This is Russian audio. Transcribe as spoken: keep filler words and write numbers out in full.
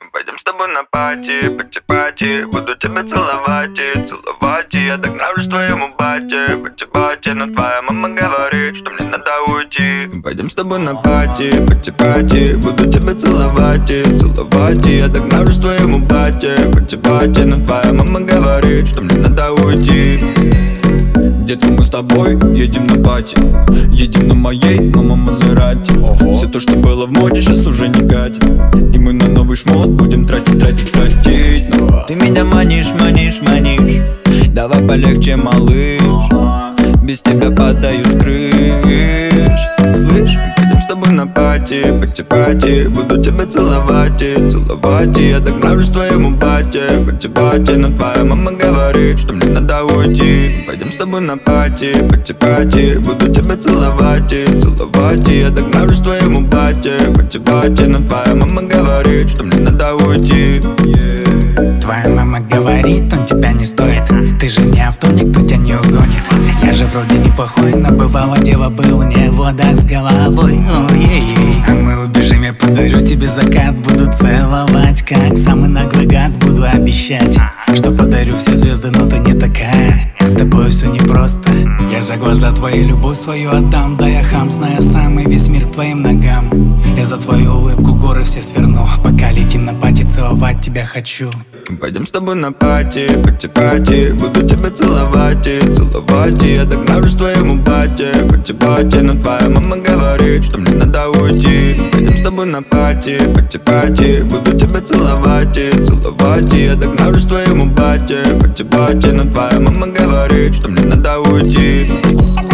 Пойдем с тобой на пати, пати-пати. Буду тебя целовать и целовать. И я так нравлюсь твоему бате, пати-пати. Но твоя мама говорит, что мне надо уйти. Пойдем с тобой на пати, пати-пати. Буду тебя целовать и целовать. И я так нравлюсь твоему бате, пати-пати. Но твоя мама говорит, что мне надо уйти. Детка, мы с тобой едем на пати. Едем на моей, мама Мазерати. Все то, что было в моде, сейчас уже не катит. И мы на новый шмот будем тратить, тратить, тратить. Но ты меня манишь, манишь, манишь. Давай полегче, малыш. Без тебя поддаюсь крыш. Слышь, пойдем с тобой на пати, пати-пати. Буду тебя целовать и целовать. И я так нравлюсь твоему бате, пати-пати. Но твоя мама говорит, что мне надо уйти. Пойдем с тобой на пати, пати-пати. Буду тебя целовать и целовать. И я так нравлюсь твоему бате, пати-пати. Но твоя мама говорит, что мне надо уйти. Yeah. Твоя мама говорит, он тебя не стоит. Ты же не авто, никто тебя не угонит. Я же вроде неплохой, но бывало дело был не в водах с головой. Ой-ей-ей. А мы убежим, я подарю тебе закат. Буду целовать, как самый наглый гад. Буду обещать, что подарю все звезды, но ты не такая. С тобой все непросто. Я за глаза твои любовь свою отдам. Да я хам, знаю самый весь мир к твоим ногам. Я за твою улыбку горы все сверну. Пока летим на пати, целовать тебя хочу. Пойдем с тобой на пати, пати-пати. Буду тебя целовать и целовать. И я так нравлюсь твоему бате, пати-пати. Но твоя мама говорит, что мне надо уйти. Пойдем с тобой на пати, пати-пати. Буду тебя целовать и целовать. И я так нравлюсь твоему бате, пати-пати. Но твоя мама говорит, что мне надо уйти.